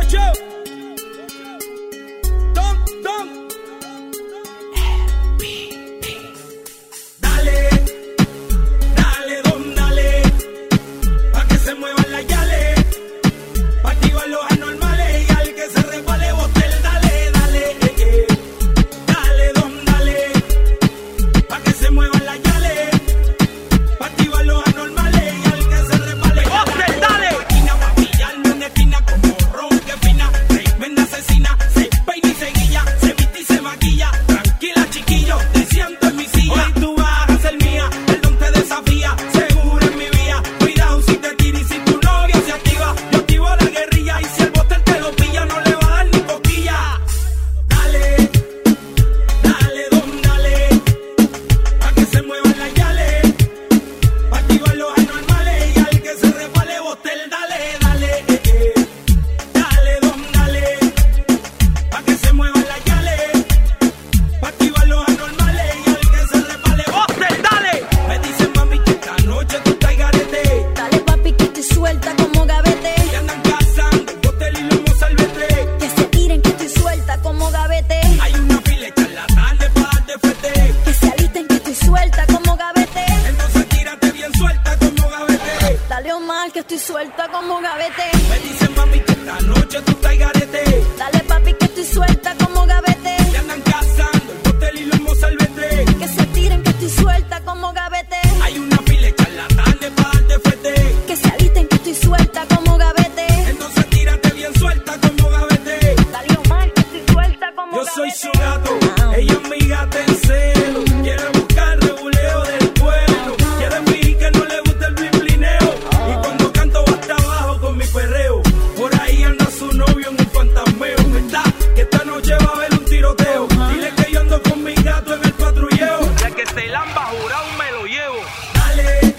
estoy suelta como gavete. Me dicen mami que esta noche tú estás garete. Dale papi que estoy suelta como gavete. Te andan cazando el hotel y los mozalbete. Que se tiren que estoy suelta como gavete. Hay una fila de charlatanes para darte fuerte. Que se alisten que estoy suelta como gavete. Entonces tírate bien suelta como gavete. Dale Omar que estoy suelta como Yo gavete. soy su gato, ella es mi gata en celo. Quiere buscar rebuleo del pueblo. Quiere fingir que no le gusta el blinblineo. Y cuando canto va hasta abajo con mi perreo. Por ahí anda su novio en un fantasmeo. ¿Verdad? Que esta noche va a haber un tiroteo. Dile que yo ando con mi gato en el patrulleo. Ya que te lamba jurado me lo llevo. Dale,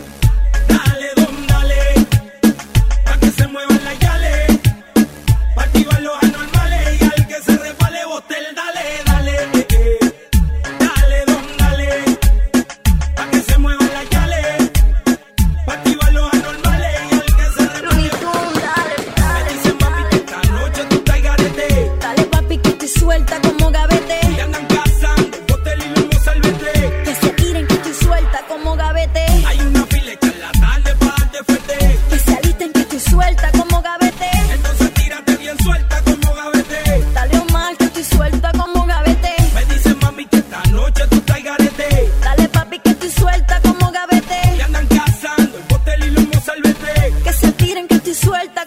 dale, don, dale. Pa' que se muevan las yales. Pa' activar los anormales. Y al que se resbale botel, dale, dale. Dale, don, dale. Pa' que se muevan las yales. Pa' activar los anormales. Y al que se resbale botel, Dale, me dicen mami que esta noche tú estás garete. dale papi que estoy suelta como gavete. Te andan cazando el hotel y los mozalbete. Que se tiren que estoy suelta como gavete. Hay una fila de charlatanes para darte fuerte. Que se alisten que estoy suelta como gavete. Entonces tírate bien suelta como gavete. Dale Omar que estoy suelta como gavete. Me dicen mami que esta noche tú estás garete. Dale papi que estoy suelta como gavete. Te andan cazando el hotel y los mozalbete. Que se tiren que estoy suelta